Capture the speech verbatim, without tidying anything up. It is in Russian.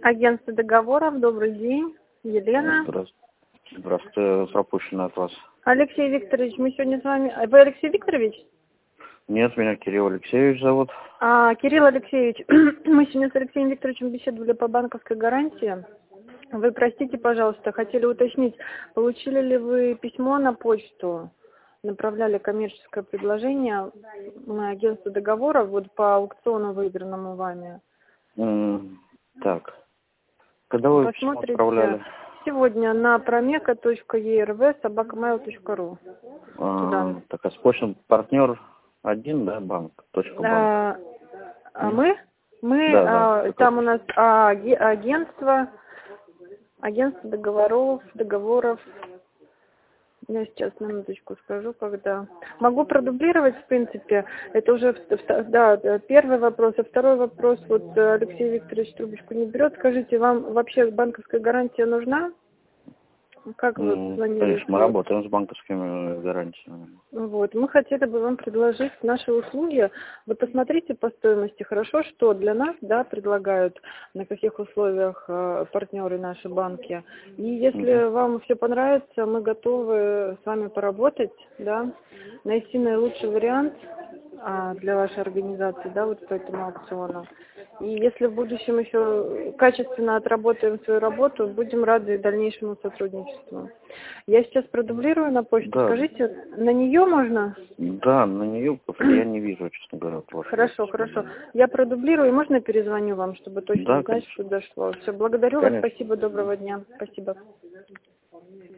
Агентство договоров, добрый день. Елена. Здравствуйте. Здравствуйте, пропущено от вас. Алексей Викторович, мы сегодня с вами... Вы Алексей Викторович? Нет, меня Кирилл Алексеевич зовут. А, Кирилл Алексеевич, мы сегодня с Алексеем Викторовичем беседовали по банковской гарантии. Вы простите, пожалуйста, хотели уточнить, получили ли вы письмо на почту? Направляли коммерческое предложение на агентство договоров вот по аукциону, выигранному вами. М, Так. Когда вы письмо Посмотрите отправляли? сегодня на промека точка е эр вэ собака мэйл точка ру. А, так, а с почтом партнер один, да, банк? Точка банк. А, а мы? Мы, Да, да, а, там у нас а, аге- агентство, агентство договоров, договоров. Я сейчас на минуточку скажу, когда. Могу продублировать, в принципе. Это уже, в- в- да, да, первый вопрос. А второй вопрос, вот э, Алексей Викторович трубочку не берет. Скажите, вам вообще банковская гарантия нужна? Как вы М, планируете? Конечно, мы работаем с банковскими гарантиями. Вот, мы хотели бы вам предложить наши услуги. Вы посмотрите по стоимости, хорошо, что для нас, да, предлагают, на каких условиях э, партнеры наши банки. И если Мгм. вам все понравится, мы готовы с вами поработать, да, найти наилучший вариант а, для вашей организации, да, вот по этому аукциону. И если в будущем еще качественно отработаем свою работу, будем рады дальнейшему сотрудничеству. Я сейчас продублирую на почту. Да, Скажите, на нее можно? да, на нее я не вижу, честно говоря, вашего Хорошо, письма. хорошо. Я продублирую, и можно перезвоню вам, чтобы точно Да, знать, конечно. что дошло. Все, благодарю вас, Конечно. спасибо, доброго дня. Спасибо.